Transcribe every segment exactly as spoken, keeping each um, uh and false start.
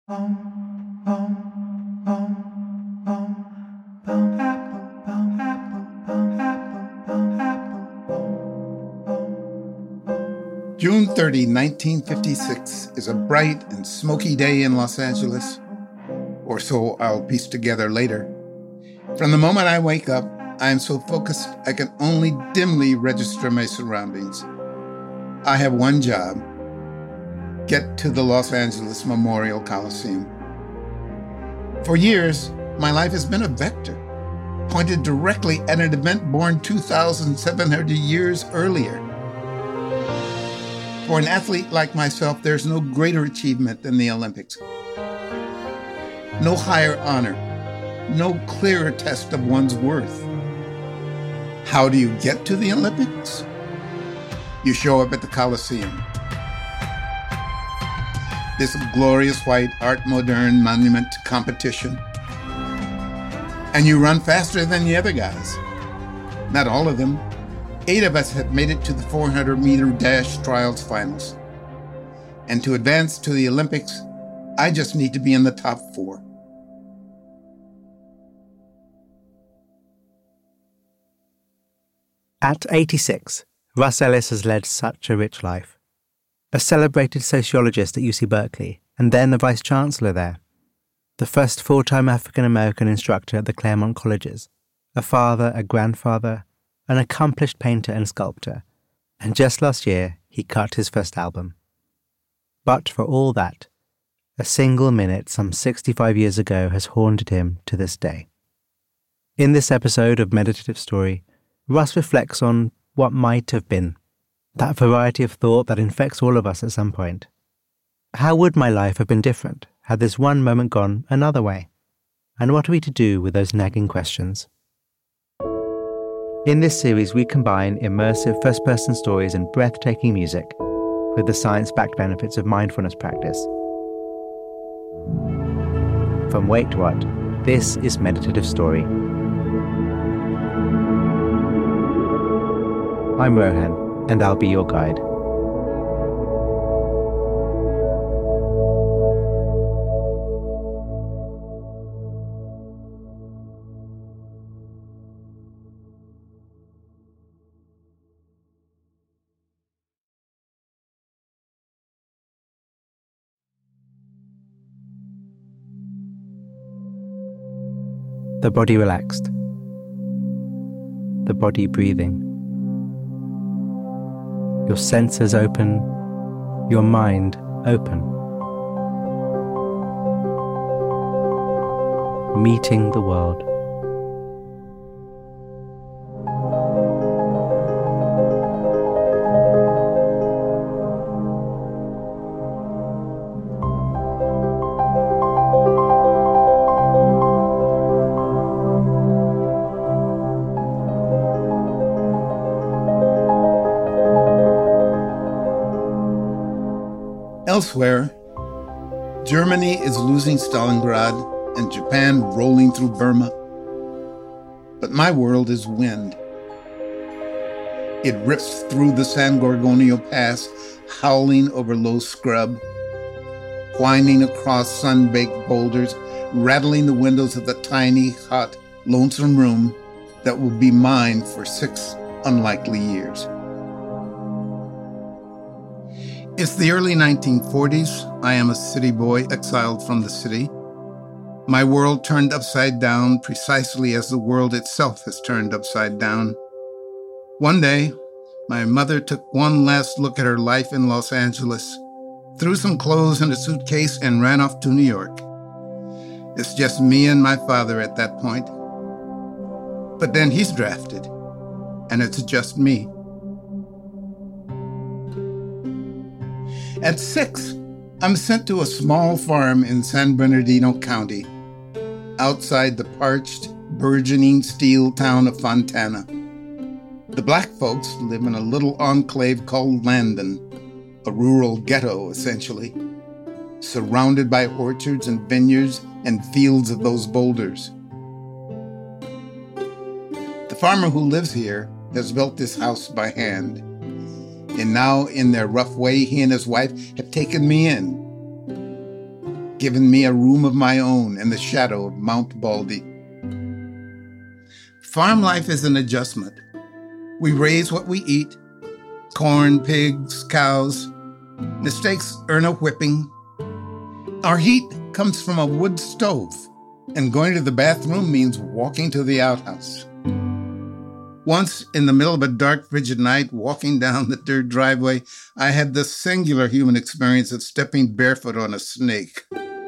June thirtieth, nineteen fifty-six is a bright and smoky day in Los Angeles, or so I'll piece together later. From the moment I wake up, I am so focused I can only dimly register my surroundings. I have one job: get to the Los Angeles Memorial Coliseum. For years, my life has been a vector, pointed directly at an event born two thousand seven hundred years earlier. For an athlete like myself, there's no greater achievement than the Olympics. No higher honor, no clearer test of one's worth. How do you get to the Olympics? You show up at the Coliseum. This glorious white Art Moderne monument to competition. And you run faster than the other guys. Not all of them. Eight of us have made it to the four hundred meter dash trials finals. And to advance to the Olympics, I just need to be in the top four. At eighty-six, Russ Ellis has led such a rich life. A celebrated sociologist at U C Berkeley, and then the vice-chancellor there. The first full-time African-American instructor at the Claremont Colleges. A father, a grandfather, an accomplished painter and sculptor. And just last year, he cut his first album. But for all that, a single minute some sixty-five years ago has haunted him to this day. In this episode of Meditative Story, Russ reflects on what might have been, that variety of thought that infects all of us at some point. How would my life have been different had this one moment gone another way? And what are we to do with those nagging questions? In this series, we combine immersive first-person stories and breathtaking music with the science-backed benefits of mindfulness practice. From Wait What, this is Meditative Story. I'm Rohan, and I'll be your guide. The body relaxed. The body breathing. Your senses open, your mind open. Meeting the world. Elsewhere, Germany is losing Stalingrad and Japan rolling through Burma. But my world is wind. It rips through the San Gorgonio Pass, howling over low scrub, whining across sun-baked boulders, rattling the windows of the tiny, hot, lonesome room that will be mine for six unlikely years. It's the early nineteen forties. I am a city boy exiled from the city. My world turned upside down precisely as the world itself has turned upside down. One day, my mother took one last look at her life in Los Angeles, threw some clothes in a suitcase, and ran off to New York. It's just me and my father at that point. But then he's drafted, and it's just me. At six, I'm sent to a small farm in San Bernardino County, outside the parched, burgeoning steel town of Fontana. The black folks live in a little enclave called Landon, a rural ghetto, essentially, surrounded by orchards and vineyards and fields of those boulders. The farmer who lives here has built this house by hand. And now, in their rough way, he and his wife have taken me in. given me a room of my own in the shadow of Mount Baldy. Farm life is an adjustment. We raise what we eat: corn, pigs, cows. Mistakes earn a whipping. Our heat comes from a wood stove, and going to the bathroom means walking to the outhouse. Once, in the middle of a dark, frigid night, walking down the dirt driveway, I had the singular human experience of stepping barefoot on a snake.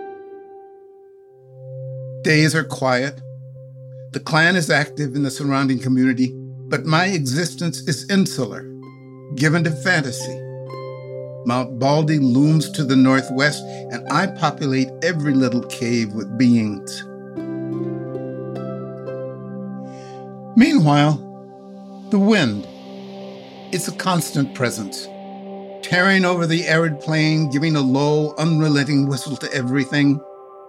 Days are quiet. The clan is active in the surrounding community, but my existence is insular, given to fantasy. Mount Baldy looms to the northwest, and I populate every little cave with beings. Meanwhile, the wind, it's a constant presence, tearing over the arid plain, giving a low, unrelenting whistle to everything.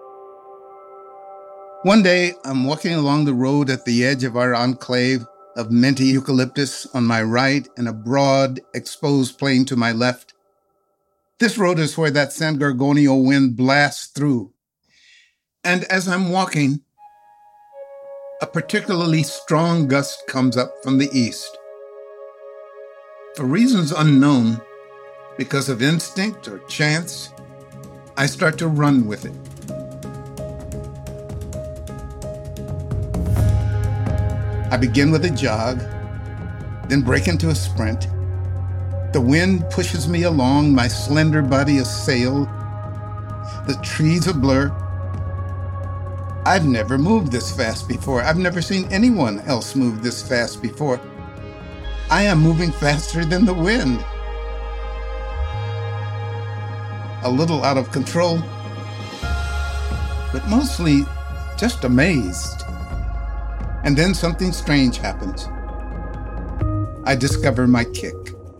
One day, I'm walking along the road at the edge of our enclave of minty eucalyptus on my right and a broad, exposed plain to my left. This road is where that San Gorgonio wind blasts through. And as I'm walking, a particularly strong gust comes up from the east. For reasons unknown, because of instinct or chance, I start to run with it. I begin with a jog, then break into a sprint. The wind pushes me along, my slender body a sail. The trees a blur. I've never moved this fast before. I've never seen anyone else move this fast before. I am moving faster than the wind. A little out of control, but mostly just amazed. And then something strange happens. I discover my kick.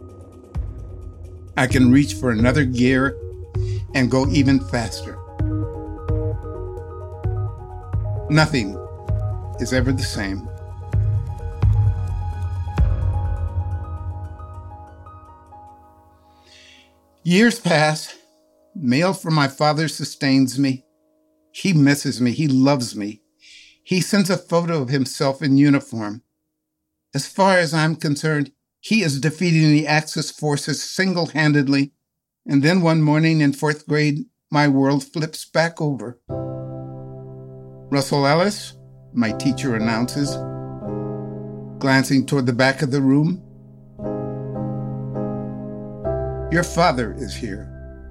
I can reach for another gear and go even faster. Nothing is ever the same. Years pass. Mail from my father sustains me. He misses me. He loves me. He sends a photo of himself in uniform. As far as I'm concerned, he is defeating the Axis forces single-handedly. And then one morning in fourth grade, my world flips back over. Russell Ellis, my teacher announces, glancing toward the back of the room. Your father is here.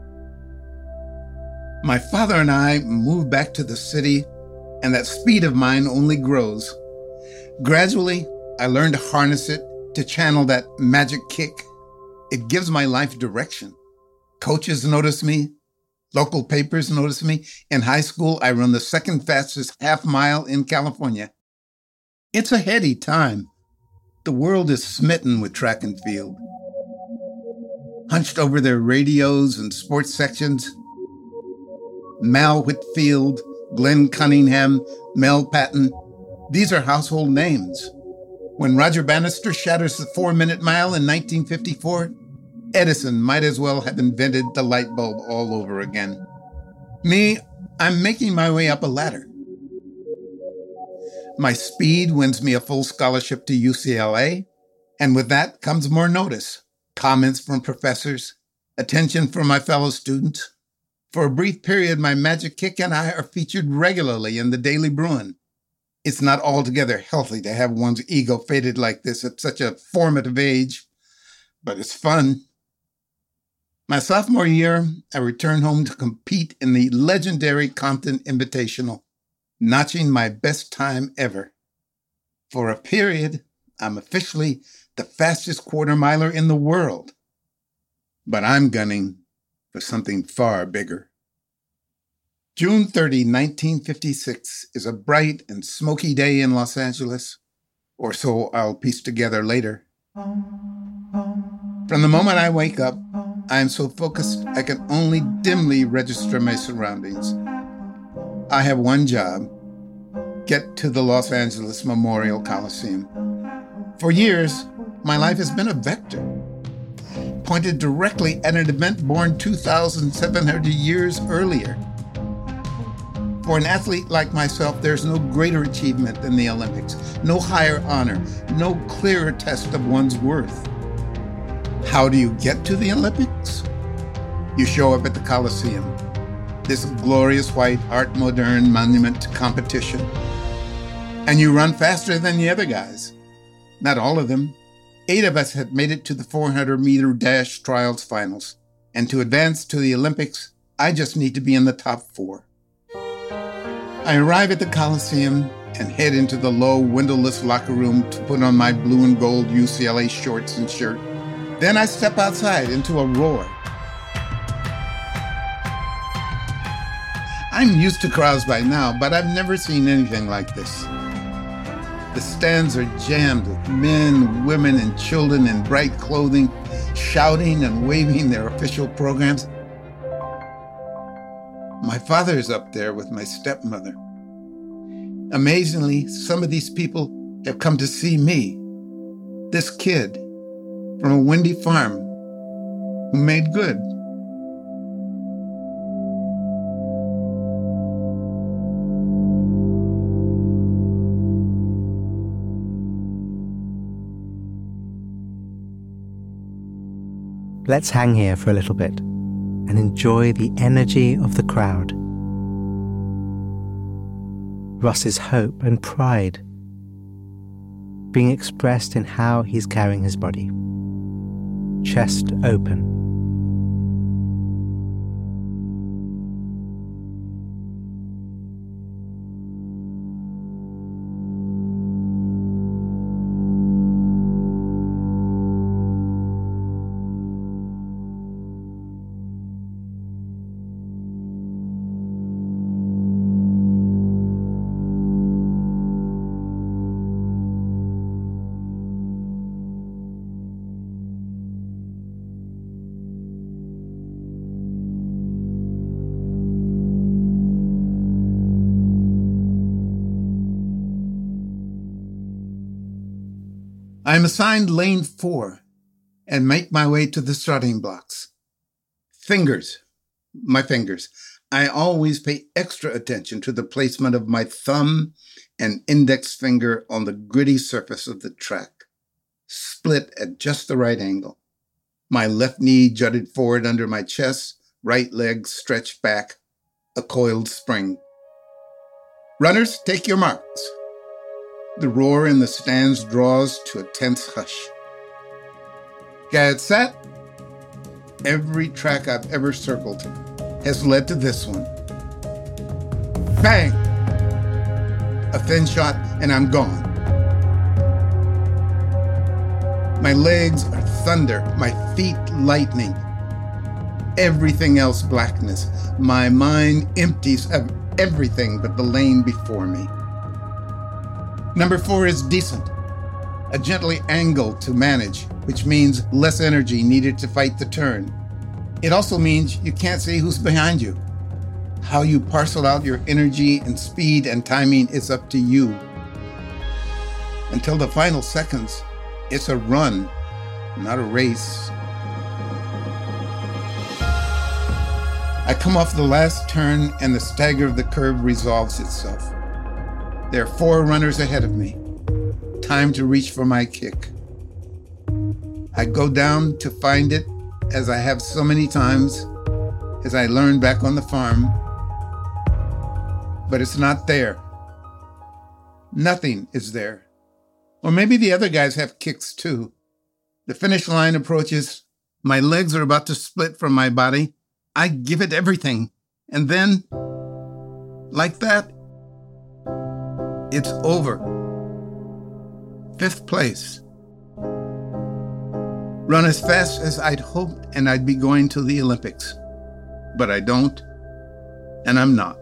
My father and I moved back to the city, and that speed of mine only grows. Gradually, I learned to harness it, to channel that magic kick. It gives my life direction. Coaches notice me. Local papers notice me. In high school, I run the second fastest half mile in California. It's a heady time. The world is smitten with track and field. Hunched over their radios and sports sections, Mal Whitfield, Glenn Cunningham, Mel Patton, these are household names. When Roger Bannister shatters the four-minute mile in nineteen fifty-four, Edison might as well have invented the light bulb all over again. Me, I'm making my way up a ladder. My speed wins me a full scholarship to U C L A, and with that comes more notice, comments from professors, attention from my fellow students. For a brief period, my magic kick and I are featured regularly in the Daily Bruin. It's not altogether healthy to have one's ego faded like this at such a formative age, but it's fun. My sophomore year, I returned home to compete in the legendary Compton Invitational, notching my best time ever. For a period, I'm officially the fastest quarter miler in the world. But I'm gunning for something far bigger. June thirtieth, nineteen fifty-six is a bright and smoky day in Los Angeles, or so I'll piece together later. From the moment I wake up, I am so focused I can only dimly register my surroundings. I have one job: get to the Los Angeles Memorial Coliseum. For years, my life has been a vector, pointed directly at an event born two thousand seven hundred years earlier. For an athlete like myself, there's no greater achievement than the Olympics, no higher honor, no clearer test of one's worth. How do you get to the Olympics? You show up at the Coliseum, this glorious white Art Moderne monument to competition, and you run faster than the other guys. Not all of them. Eight of us had made it to the four hundred meter dash trials finals, and to advance to the Olympics, I just need to be in the top four. I arrive at the Coliseum and head into the low, windowless locker room to put on my blue and gold U C L A shorts and shirt. Then I step outside into a roar. I'm used to crowds by now, but I've never seen anything like this. The stands are jammed with men, women, and children in bright clothing, shouting and waving their official programs. My father is up there with my stepmother. Amazingly, some of these people have come to see me, this kid from a windy farm who made good. Let's hang here for a little bit and enjoy the energy of the crowd. Ross's hope and pride being expressed in how he's carrying his body. Chest open. I am assigned lane four and make my way to the starting blocks. Fingers, my fingers. I always pay extra attention to the placement of my thumb and index finger on the gritty surface of the track, split at just the right angle. My left knee jutted forward under my chest, right leg stretched back, a coiled spring. Runners, take your marks. The roar in the stands draws to a tense hush. Get set. Every track I've ever circled has led to this one. Bang! A thin shot and I'm gone. My legs are thunder, my feet lightning. Everything else blackness. My mind empties of everything but the lane before me. Number four is decent, a gently angled to manage, which means less energy needed to fight the turn. It also means you can't see who's behind you. How you parcel out your energy and speed and timing is up to you. Until the final seconds, it's a run, not a race. I come off the last turn and the stagger of the curve resolves itself. There are four runners ahead of me. Time to reach for my kick. I go down to find it, as I have so many times, as I learned back on the farm. But it's not there. Nothing is there. Or maybe the other guys have kicks too. The finish line approaches. My legs are about to split from my body. I give it everything. And then, like that, it's over. Fifth place. Run as fast as I'd hoped and I'd be going to the Olympics. But I don't, and I'm not.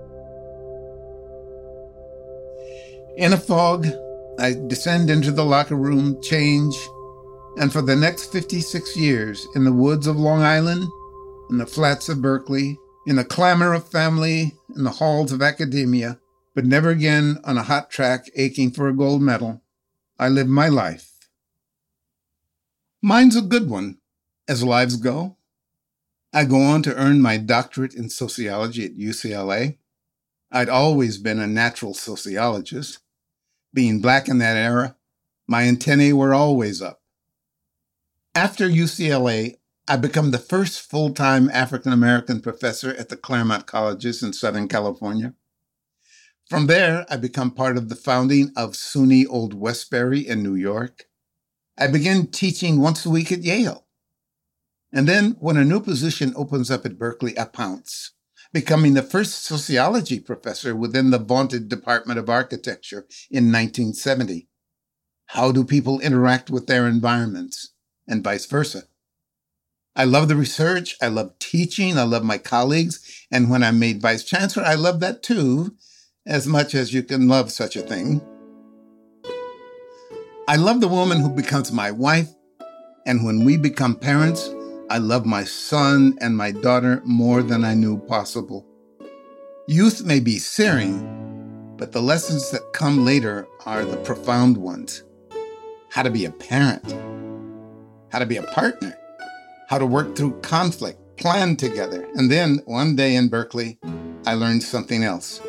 In a fog, I descend into the locker room, change, and for the next fifty-six years, in the woods of Long Island, in the flats of Berkeley, in the clamor of family, in the halls of academia, but never again on a hot track aching for a gold medal, I live my life. Mine's a good one, as lives go. I go on to earn my doctorate in sociology at U C L A. I'd always been a natural sociologist. Being black in that era, my antennae were always up. After U C L A, I became the first full-time African-American professor at the Claremont Colleges in Southern California. From there, I became part of the founding of SUNY Old Westbury in New York. I began teaching once a week at Yale. And then, when a new position opens up at Berkeley, I pounce, becoming the first sociology professor within the vaunted Department of Architecture in nineteen seventy. How do people interact with their environments, and vice versa? I love the research, I love teaching, I love my colleagues, and when I'm made vice chancellor, I love that too, as much as you can love such a thing. I love the woman who becomes my wife, and when we become parents, I love my son and my daughter more than I knew possible. Youth may be searing, but the lessons that come later are the profound ones. How to be a parent, how to be a partner, how to work through conflict, plan together. And then one day in Berkeley, I learned something else.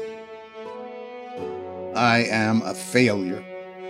I am a failure.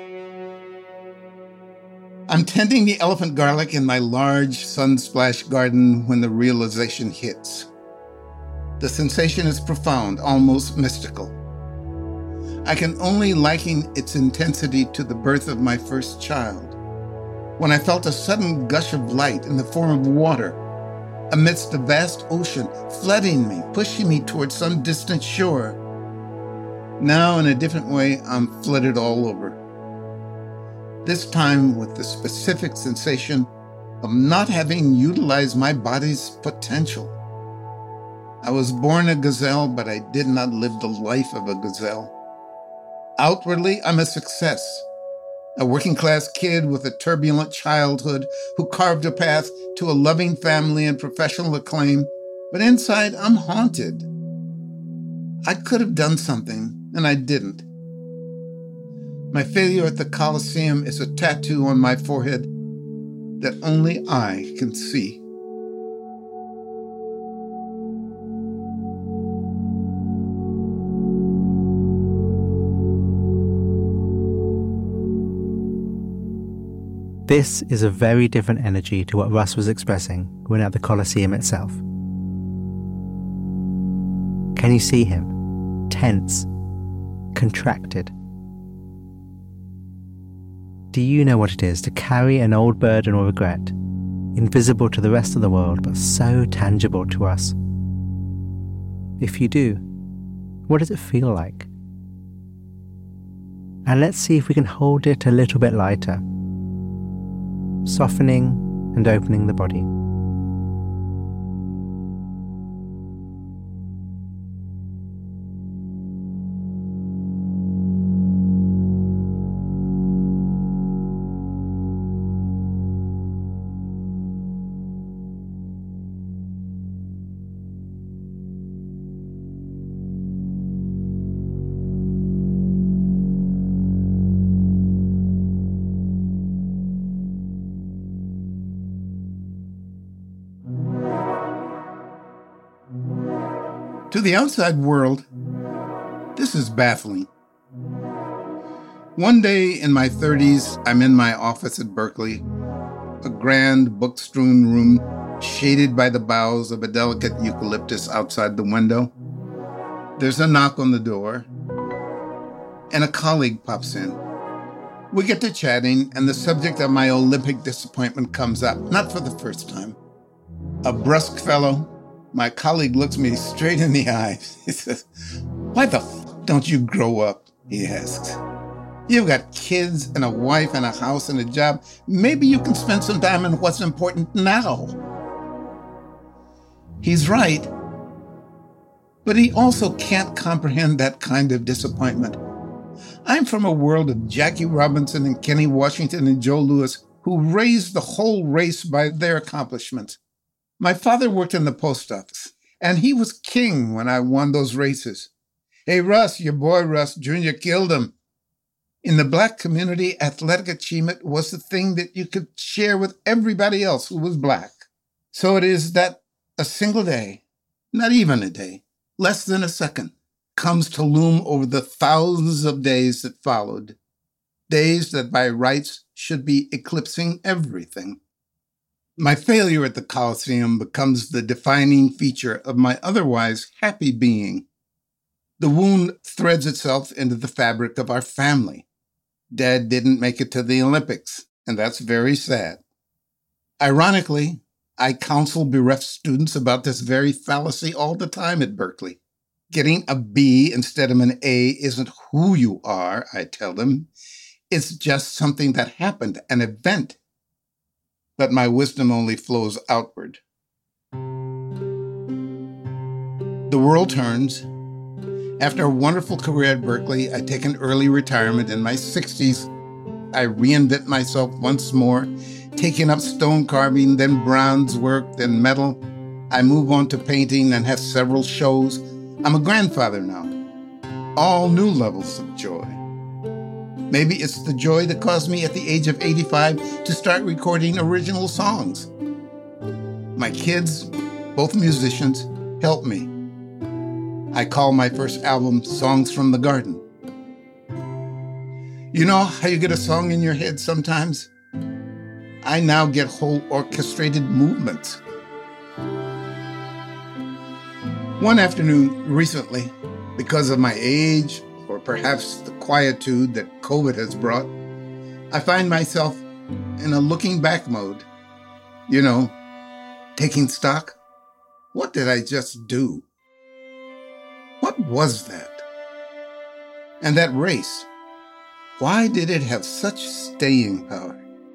I'm tending the elephant garlic in my large sunsplash garden when the realization hits. The sensation is profound, almost mystical. I can only liken its intensity to the birth of my first child, when I felt a sudden gush of light in the form of water amidst a vast ocean, flooding me, pushing me towards some distant shore. Now, in a different way, I'm flooded all over. This time with the specific sensation of not having utilized my body's potential. I was born a gazelle, but I did not live the life of a gazelle. Outwardly, I'm a success, a working-class kid with a turbulent childhood who carved a path to a loving family and professional acclaim, but inside, I'm haunted. I could have done something, and I didn't. My failure at the Coliseum is a tattoo on my forehead that only I can see. This is a very different energy to what Russ was expressing when at the Colosseum itself. Can you see him? Tense, contracted. Do you know what it is to carry an old burden or regret, invisible to the rest of the world but so tangible to us? If you do, what does it feel like? And let's see if we can hold it a little bit lighter, softening and opening the body. To the outside world, this is baffling. One day in my thirties, I'm in my office at Berkeley, a grand book-strewn room shaded by the boughs of a delicate eucalyptus outside the window. There's a knock on the door, and a colleague pops in. We get to chatting, and the subject of my Olympic disappointment comes up, not for the first time. A brusque fellow, my colleague looks me straight in the eyes. He says, "Why the f*** don't you grow up?" he asks. "You've got kids and a wife and a house and a job. Maybe you can spend some time on what's important now." He's right, but he also can't comprehend that kind of disappointment. I'm from a world of Jackie Robinson and Kenny Washington and Joe Louis, who raised the whole race by their accomplishments. My father worked in the post office, and he was king when I won those races. "Hey, Russ, your boy Russ Junior killed him." In the black community, athletic achievement was the thing that you could share with everybody else who was black. So it is that a single day, not even a day, less than a second, comes to loom over the thousands of days that followed, days that by rights should be eclipsing everything. My failure at the Coliseum becomes the defining feature of my otherwise happy being. The wound threads itself into the fabric of our family. Dad didn't make it to the Olympics, and that's very sad. Ironically, I counsel bereft students about this very fallacy all the time at Berkeley. Getting a B instead of an A isn't who you are, I tell them. It's just something that happened, an event. But my wisdom only flows outward. The world turns. After a wonderful career at Berkeley, I take an early retirement. In my sixties, I reinvent myself once more, taking up stone carving, then bronze work, then metal. I move on to painting and have several shows. I'm a grandfather now. All new levels of joy. Maybe it's the joy that caused me at the age of eighty-five to start recording original songs. My kids, both musicians, help me. I call my first album Songs from the Garden. You know how you get a song in your head sometimes? I now get whole orchestrated movements. One afternoon recently, because of my age, or perhaps the quietude that COVID has brought, I find myself in a looking back mode. You know, taking stock. What did I just do? What was that? And that race, why did it have such staying power?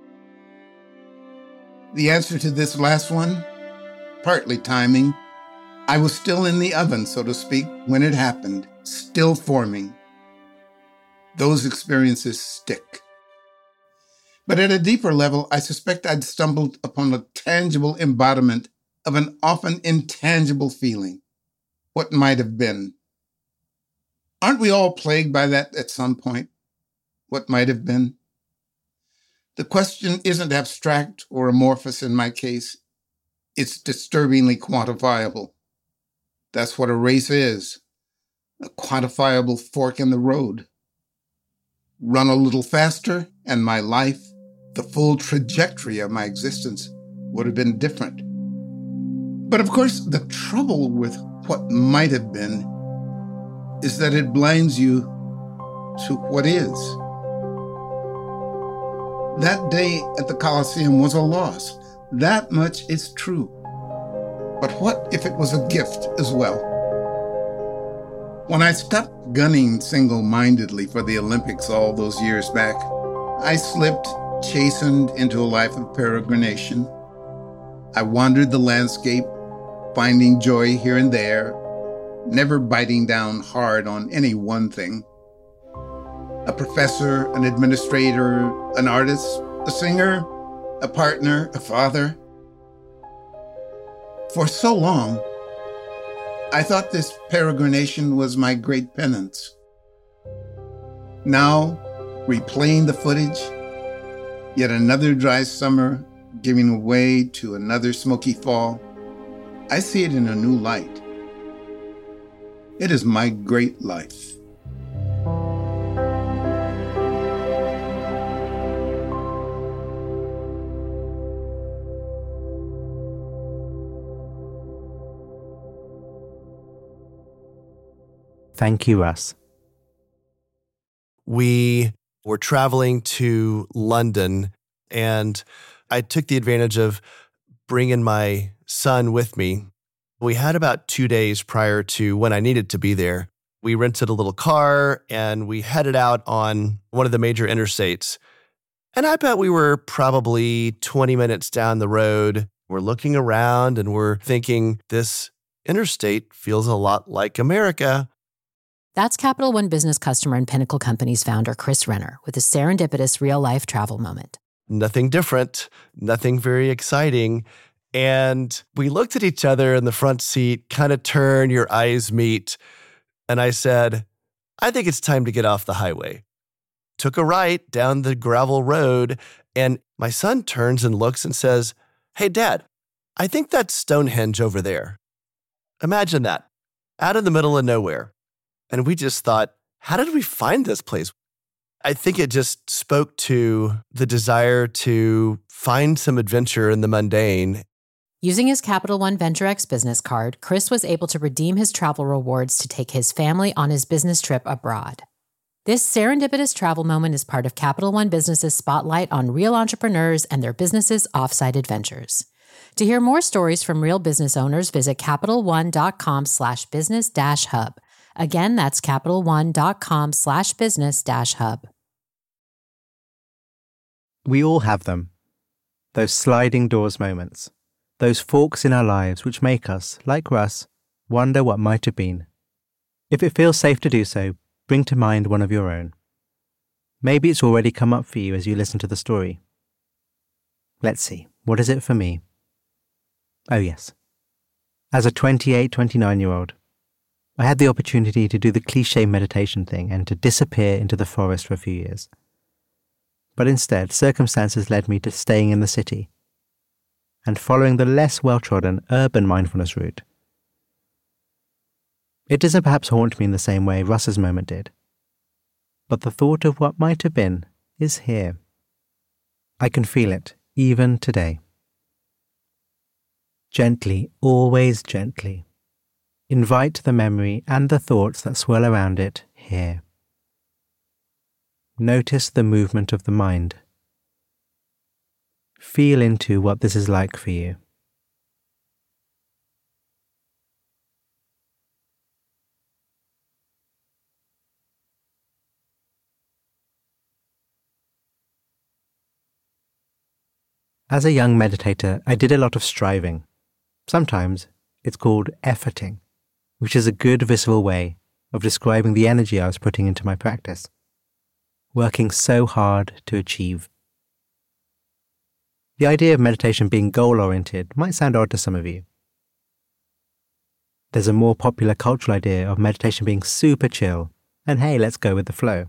The answer to this last one, partly timing. I was still in the oven, so to speak, when it happened, still forming. Those experiences stick. But at a deeper level, I suspect I'd stumbled upon a tangible embodiment of an often intangible feeling. What might have been. Aren't we all plagued by that at some point? What might have been? The question isn't abstract or amorphous in my case. It's disturbingly quantifiable. That's what a race is, a quantifiable fork in the road. Run a little faster, and my life, the full trajectory of my existence, would have been different. But of course, the trouble with what might have been is that it blinds you to what is. That day at the Coliseum was a loss. That much is true. But what if it was a gift as well? When I stopped gunning single-mindedly for the Olympics all those years back, I slipped, chastened into a life of peregrination. I wandered the landscape, finding joy here and there, never biting down hard on any one thing. A professor, an administrator, an artist, a singer, a partner, a father. For so long, I thought this peregrination was my great penance. Now, replaying the footage, yet another dry summer giving way to another smoky fall, I see it in a new light. It is my great life. Thank you, Russ. We were traveling to London, and I took the advantage of bringing my son with me. We had about two days prior to when I needed to be there. We rented a little car, and we headed out on one of the major interstates. And I bet we were probably twenty minutes down the road. We're looking around, and we're thinking, this interstate feels a lot like America. That's Capital One Business customer and Pinnacle Companies founder Chris Renner with a serendipitous real-life travel moment. Nothing different, nothing very exciting. And we looked at each other in the front seat, kind of turn, your eyes meet. And I said, I think it's time to get off the highway. Took a right down the gravel road, and my son turns and looks and says, hey, Dad, I think that's Stonehenge over there. Imagine that, out in the middle of nowhere. And we just thought, how did we find this place? I think it just spoke to the desire to find some adventure in the mundane. Using his Capital One Venture X business card, Chris was able to redeem his travel rewards to take his family on his business trip abroad. This serendipitous travel moment is part of Capital One Business's spotlight on real entrepreneurs and their businesses' offsite adventures. To hear more stories from real business owners, visit CapitalOne.com slash business dash hub. Again, that's CapitalOne.com slash business dash hub. We all have them. Those sliding doors moments. Those forks in our lives which make us, like Russ, wonder what might have been. If it feels safe to do so, bring to mind one of your own. Maybe it's already come up for you as you listen to the story. Let's see, what is it for me? Oh yes. As a twenty-eight, twenty-nine-year-old, I had the opportunity to do the cliché meditation thing and to disappear into the forest for a few years. But instead, circumstances led me to staying in the city and following the less well-trodden urban mindfulness route. It doesn't perhaps haunt me in the same way Russ's moment did, but the thought of what might have been is here. I can feel it, even today. Gently, always gently, invite the memory and the thoughts that swirl around it here. Notice the movement of the mind. Feel into what this is like for you. As a young meditator, I did a lot of striving. Sometimes it's called efforting, which is a good visceral way of describing the energy I was putting into my practice. Working so hard to achieve. The idea of meditation being goal-oriented might sound odd to some of you. There's a more popular cultural idea of meditation being super chill, and hey, let's go with the flow.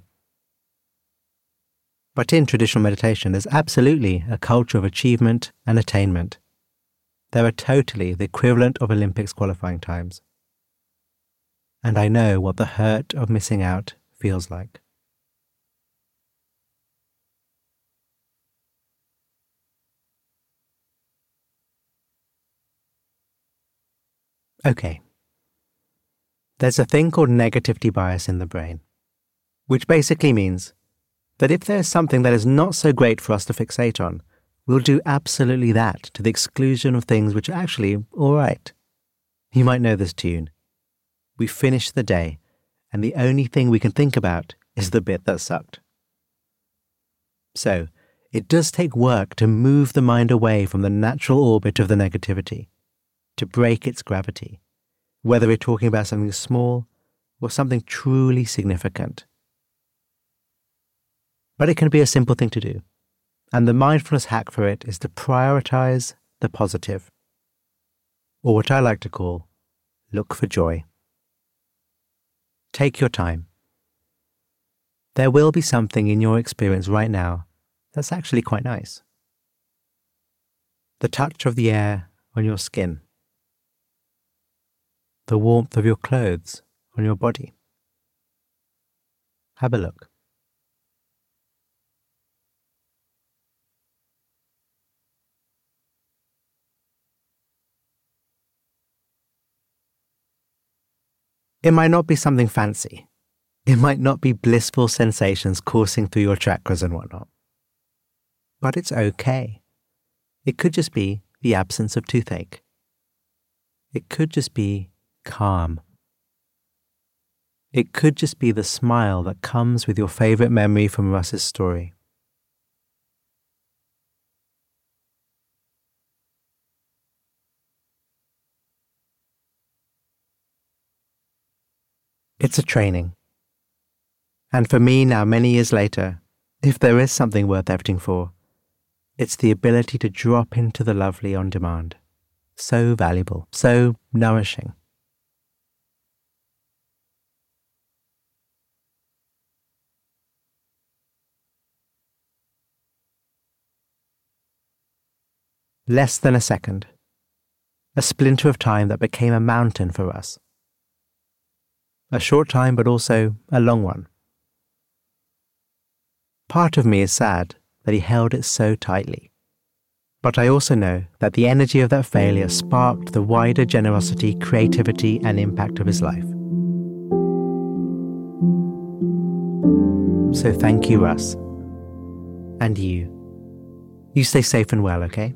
But in traditional meditation, there's absolutely a culture of achievement and attainment. There are totally the equivalent of Olympics qualifying times. And I know what the hurt of missing out feels like. Okay. There's a thing called negativity bias in the brain, which basically means that if there's something that is not so great for us to fixate on, we'll do absolutely that to the exclusion of things which are actually all right. You might know this tune. We finish the day, and the only thing we can think about is the bit that sucked. So, it does take work to move the mind away from the natural orbit of the negativity, to break its gravity, whether we're talking about something small or something truly significant. But it can be a simple thing to do, and the mindfulness hack for it is to prioritize the positive, or what I like to call, look for joy. Take your time. There will be something in your experience right now that's actually quite nice. The touch of the air on your skin, the warmth of your clothes on your body. Have a look. It might not be something fancy. It might not be blissful sensations coursing through your chakras and whatnot. But it's okay. It could just be the absence of toothache. It could just be calm. It could just be the smile that comes with your favorite memory from Russ's story. It's a training. And for me now, many years later, if there is something worth efforting for, it's the ability to drop into the lovely on demand. So valuable, so nourishing. Less than a second. A splinter of time that became a mountain for us. a short time but also a long one. Part of me is sad that he held it so tightly. But I also know that the energy of that failure sparked the wider generosity, creativity, and impact of his life. So thank you, Russ. And you. You stay safe and well, okay?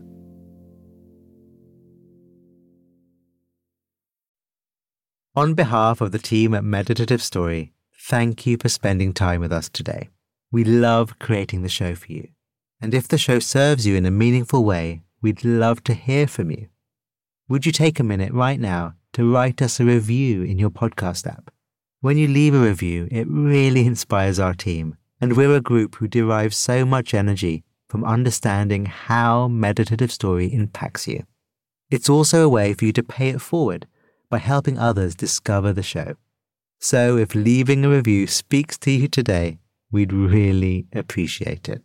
On behalf of the team at Meditative Story, thank you for spending time with us today. We love creating the show for you. And if the show serves you in a meaningful way, we'd love to hear from you. Would you take a minute right now to write us a review in your podcast app? When you leave a review, it really inspires our team, and we're a group who derive so much energy from understanding how Meditative Story impacts you. It's also a way for you to pay it forward by helping others discover the show. So if leaving a review speaks to you today, we'd really appreciate it.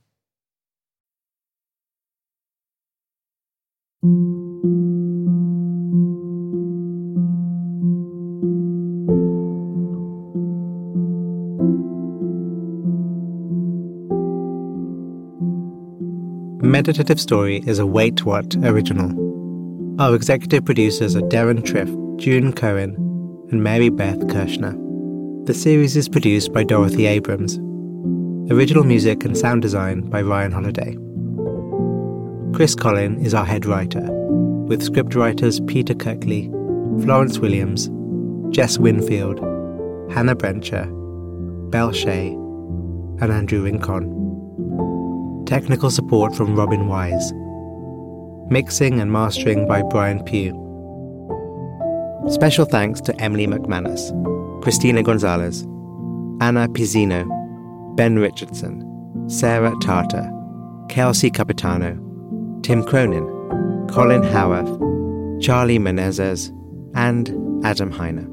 Meditative Story is a Wait What original. Our executive producers are Darren Triff, June Cohen, and Mary Beth Kirshner. The series is produced by Dorothy Abrams. Original music and sound design by Ryan Holiday. Chris Collin is our head writer, with scriptwriters Peter Kirkley, Florence Williams, Jess Winfield, Hannah Brencher, Belle Shea, and Andrew Rincon. Technical support from Robin Wise. Mixing and mastering by Brian Pugh. Special thanks to Emily McManus, Christina Gonzalez, Anna Pizzino, Ben Richardson, Sarah Tartar, Kelsey Capitano, Tim Cronin, Colin Howarth, Charlie Menezes, and Adam Heiner.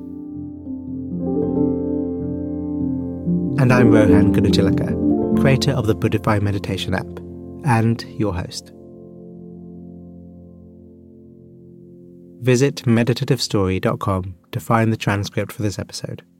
And I'm Rohan Gunajilaka, creator of the Buddhify Meditation app, and your host. Visit meditative story dot com to find the transcript for this episode.